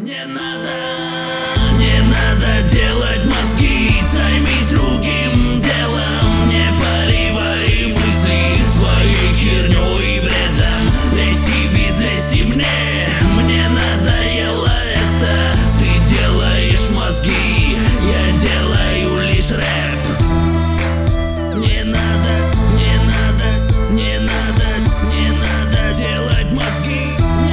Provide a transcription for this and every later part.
Не надо делать мозги, займись другим делом. Не поливай мысли своей херней и бредом. Лезьте без лезьте мне надоело это. Ты делаешь мозги, я делаю лишь рэп. Не надо делать мозги.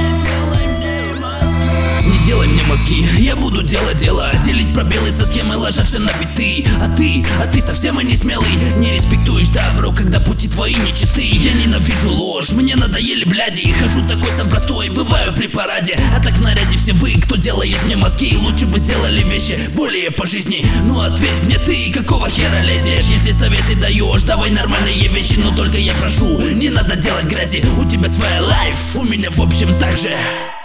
Не делай мне мозги, я буду делать дело. Делить пробелы со схемой, ложишься на биты. А ты совсем и не смелый. Не респектуешь добро, когда пути твои нечистые. Я ненавижу ложь, мне надоели бляди. Хожу такой сам простой, бываю при параде. А так в наряде все вы, кто делает мне мозги. Лучше бы сделали вещи более по жизни. Ну ответь мне ты, какого хера лезешь? Если советы даешь, давай нормальные вещи. Но только я прошу, не надо делать грязи. У тебя своя лайф, у меня в общем так же.